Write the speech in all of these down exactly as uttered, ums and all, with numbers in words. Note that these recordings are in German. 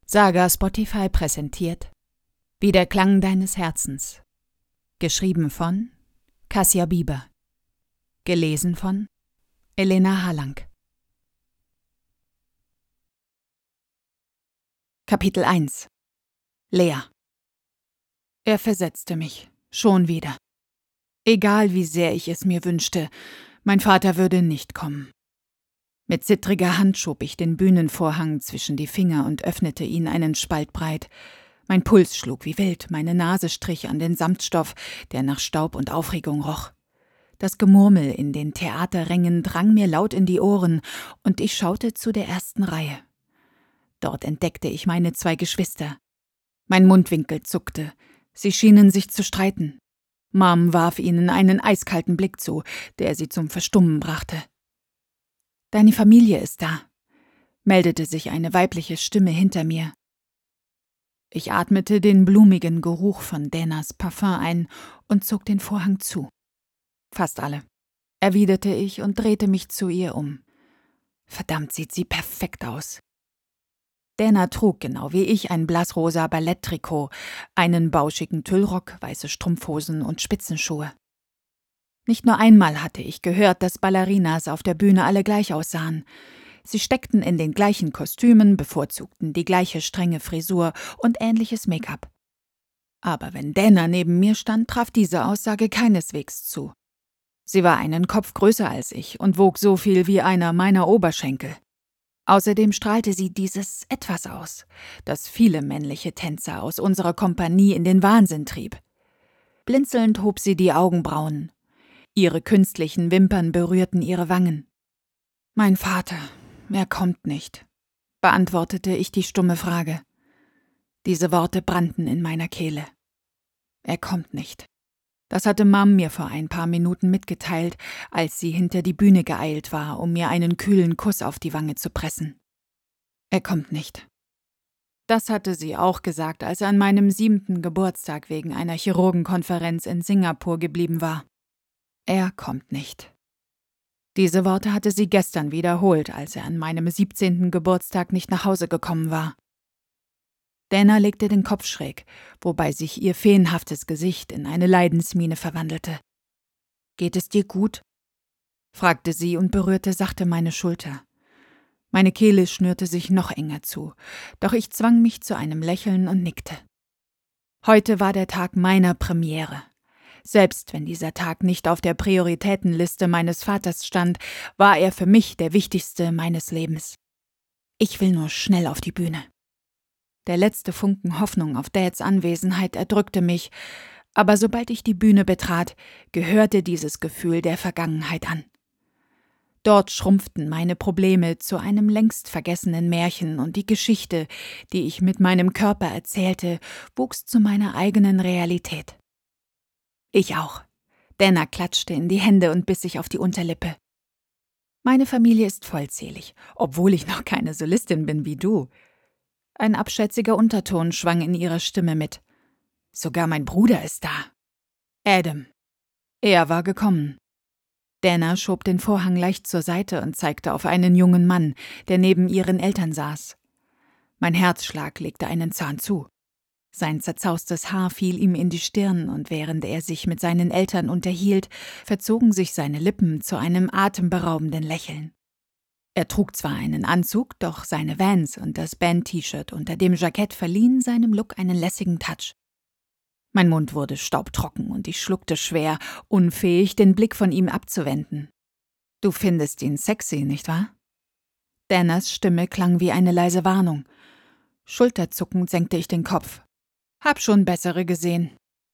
Saga Spotify präsentiert Wie der Klang deines Herzens. Geschrieben von Kassia Bieber. Gelesen von Elena Harlang. Kapitel eins. Lea. Er versetzte mich. Schon wieder. Egal wie sehr ich es mir wünschte, mein Vater würde nicht kommen. Mit zittriger Hand schob ich den Bühnenvorhang zwischen die Finger und öffnete ihn einen Spalt breit. Mein Puls schlug wie wild, meine Nase strich an den Samtstoff, der nach Staub und Aufregung roch. Das Gemurmel in den Theaterrängen drang mir laut in die Ohren, und ich schaute zu der ersten Reihe. Dort entdeckte ich meine zwei Geschwister. Mein Mundwinkel zuckte. Sie schienen sich zu streiten. Mom warf ihnen einen eiskalten Blick zu, der sie zum Verstummen brachte. »Deine Familie ist da«, meldete sich eine weibliche Stimme hinter mir. Ich atmete den blumigen Geruch von Danas Parfum ein und zog den Vorhang zu. »Fast alle«, erwiderte ich und drehte mich zu ihr um. Verdammt, sieht sie perfekt aus. Dana trug genau wie ich ein blassrosa Balletttrikot, einen bauschigen Tüllrock, weiße Strumpfhosen und Spitzenschuhe. Nicht nur einmal hatte ich gehört, dass Ballerinas auf der Bühne alle gleich aussahen. Sie steckten in den gleichen Kostümen, bevorzugten die gleiche strenge Frisur und ähnliches Make-up. Aber wenn Dana neben mir stand, traf diese Aussage keineswegs zu. Sie war einen Kopf größer als ich und wog so viel wie einer meiner Oberschenkel. Außerdem strahlte sie dieses Etwas aus, das viele männliche Tänzer aus unserer Kompanie in den Wahnsinn trieb. Blinzelnd hob sie die Augenbrauen. Ihre künstlichen Wimpern berührten ihre Wangen. »Mein Vater, er kommt nicht«, beantwortete ich die stumme Frage. Diese Worte brannten in meiner Kehle. Er kommt nicht. Das hatte Mom mir vor ein paar Minuten mitgeteilt, als sie hinter die Bühne geeilt war, um mir einen kühlen Kuss auf die Wange zu pressen. Er kommt nicht. Das hatte sie auch gesagt, als er an meinem siebten Geburtstag wegen einer Chirurgenkonferenz in Singapur geblieben war. Er kommt nicht. Diese Worte hatte sie gestern wiederholt, als er an meinem siebzehnten Geburtstag nicht nach Hause gekommen war. Dana legte den Kopf schräg, wobei sich ihr feenhaftes Gesicht in eine Leidensmiene verwandelte. »Geht es dir gut?« fragte sie und berührte sachte meine Schulter. Meine Kehle schnürte sich noch enger zu, doch ich zwang mich zu einem Lächeln und nickte. Heute war der Tag meiner Premiere. Selbst wenn dieser Tag nicht auf der Prioritätenliste meines Vaters stand, war er für mich der wichtigste meines Lebens. Ich will nur schnell auf die Bühne. Der letzte Funken Hoffnung auf Dads Anwesenheit erdrückte mich, aber sobald ich die Bühne betrat, gehörte dieses Gefühl der Vergangenheit an. Dort schrumpften meine Probleme zu einem längst vergessenen Märchen und die Geschichte, die ich mit meinem Körper erzählte, wuchs zu meiner eigenen Realität. Ich auch. Dana klatschte in die Hände und biss sich auf die Unterlippe. Meine Familie ist vollzählig, obwohl ich noch keine Solistin bin wie du. Ein abschätziger Unterton schwang in ihrer Stimme mit. Sogar mein Bruder ist da. Adam. Er war gekommen. Dana schob den Vorhang leicht zur Seite und zeigte auf einen jungen Mann, der neben ihren Eltern saß. Mein Herzschlag legte einen Zahn zu. Sein zerzaustes Haar fiel ihm in die Stirn, und während er sich mit seinen Eltern unterhielt, verzogen sich seine Lippen zu einem atemberaubenden Lächeln. Er trug zwar einen Anzug, doch seine Vans und das Band-T-Shirt unter dem Jackett verliehen seinem Look einen lässigen Touch. Mein Mund wurde staubtrocken und ich schluckte schwer, unfähig, den Blick von ihm abzuwenden. »Du findest ihn sexy, nicht wahr?« Danas Stimme klang wie eine leise Warnung. Schulterzuckend senkte ich den Kopf. »Hab schon bessere gesehen.«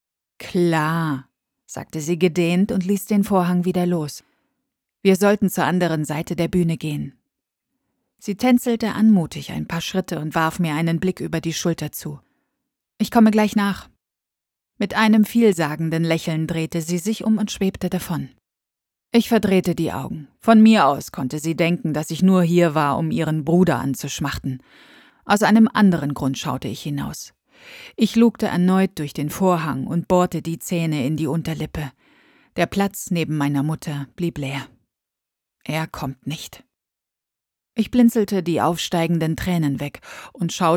»Klar«, sagte sie gedehnt und ließ den Vorhang wieder los. Wir sollten zur anderen Seite der Bühne gehen. Sie tänzelte anmutig ein paar Schritte und warf mir einen Blick über die Schulter zu. »Ich komme gleich nach.« Mit einem vielsagenden Lächeln drehte sie sich um und schwebte davon. Ich verdrehte die Augen. Von mir aus konnte sie denken, dass ich nur hier war, um ihren Bruder anzuschmachten. Aus einem anderen Grund schaute ich hinaus. Ich lugte erneut durch den Vorhang und bohrte die Zähne in die Unterlippe. Der Platz neben meiner Mutter blieb leer. Er kommt nicht. Ich blinzelte die aufsteigenden Tränen weg und schaute